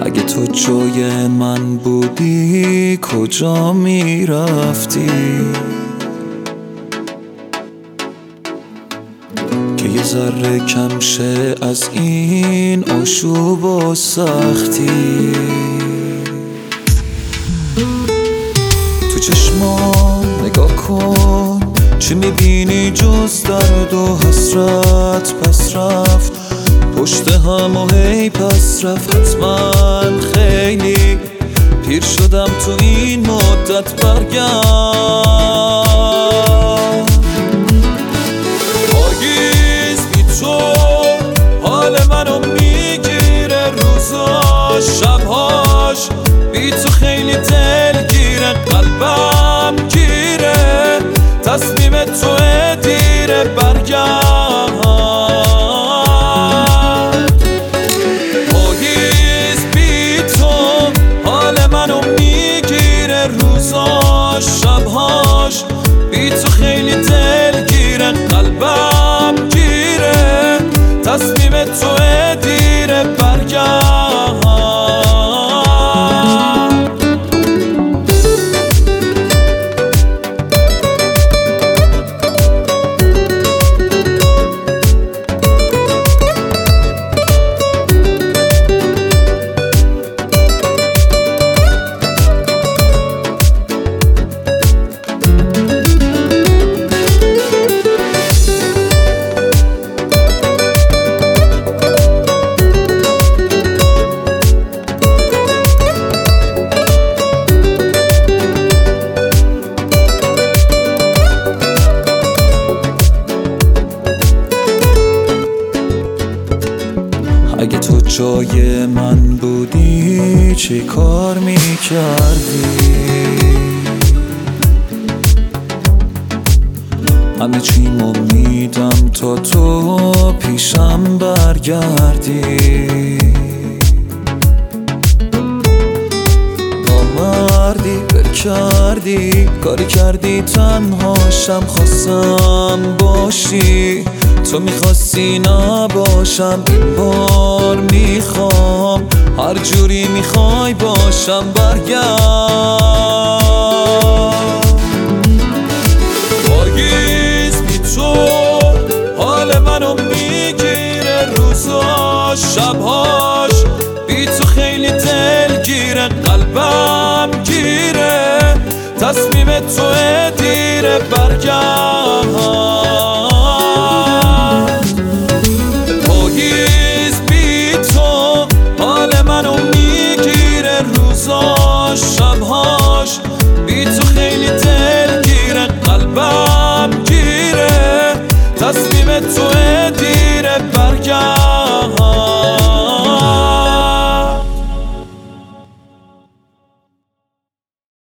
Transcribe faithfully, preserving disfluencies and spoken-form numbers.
اگه تو جای من بودی کجا میرفتی؟ که یه ذره کم شه از این آشوب و سختی. تو چشمام نگاه کن، چی میبینی جز درد و حسرت؟ پس رفت پشت هم و هی پس رفت. حتما خیلی پیر شدم تو این مدت، برگرد. پاییز بی تو حال منو میگیره، روزاش شبهاش بی تو خیلی دلگیره. قلبم گیره تصمیم توه دیره، برگرد. پاییز بی تو حال منو میگیره، روزاش شبهاش بی تو خیلی دلگیره. قلبم گیره تصمیم توه دیره، برگرد. اگه تو جای من بودی چی کار میکردی؟ همه چیمو میدم تا تو پیشم برگردی. نامردی ول کردی، کاری کردی تنهاشم خواستم باشی، تو میخواستی نباشم. این بار میخوام هر جوری میخوای باشم، برگرد. پاییز بی تو حال منو میگیره، روزاش شبهاش بی تو خیلی دلگیره. قلبم گیره تصمیم توه دیره، برگرد. شبهاش بی تو خیلی دلگیره. قلبم گیره تصمیم تو